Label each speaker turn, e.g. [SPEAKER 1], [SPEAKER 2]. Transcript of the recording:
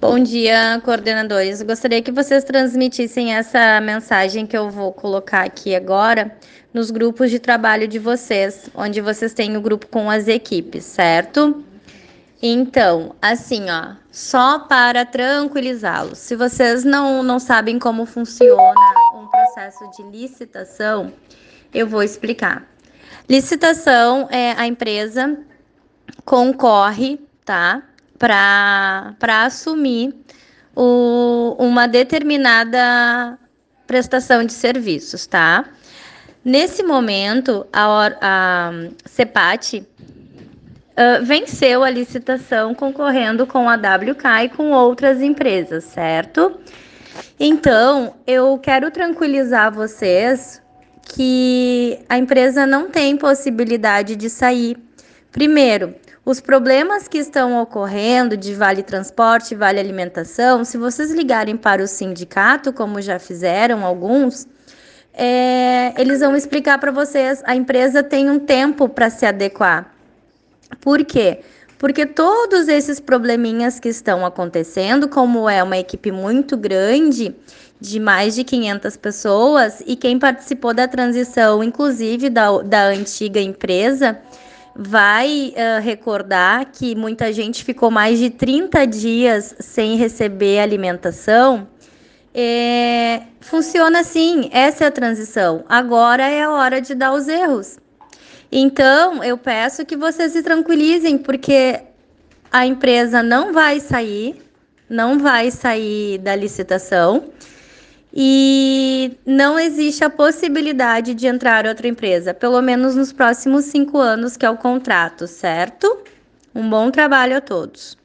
[SPEAKER 1] Bom dia, coordenadores. Gostaria que vocês transmitissem essa mensagem que eu vou colocar aqui agora nos grupos de trabalho de vocês, onde vocês têm o grupo com as equipes, certo? Então, assim, ó, só para tranquilizá-los, se vocês não sabem como funciona um processo de licitação, eu vou explicar. Licitação é a empresa concorre, tá? Para assumir uma determinada prestação de serviços, tá? Nesse momento, a CEPAT venceu a licitação concorrendo com a WK e com outras empresas, certo? Então, eu quero tranquilizar vocês que a empresa não tem possibilidade de sair. Primeiro, os problemas que estão ocorrendo de vale transporte, vale alimentação, se vocês ligarem para o sindicato, como já fizeram alguns, eles vão explicar para vocês, a empresa tem um tempo para se adequar. Por quê? Porque todos esses probleminhas que estão acontecendo, como é uma equipe muito grande, de mais de 500 pessoas, e quem participou da transição, inclusive da antiga empresa, vai recordar que muita gente ficou mais de 30 dias sem receber alimentação. Funciona assim, essa é a transição. Agora é a hora de dar os erros. Então, eu peço que vocês se tranquilizem, porque a empresa não vai sair da licitação e não existe a possibilidade de entrar outra empresa, pelo menos nos próximos 5 anos, que é o contrato, certo? Um bom trabalho a todos.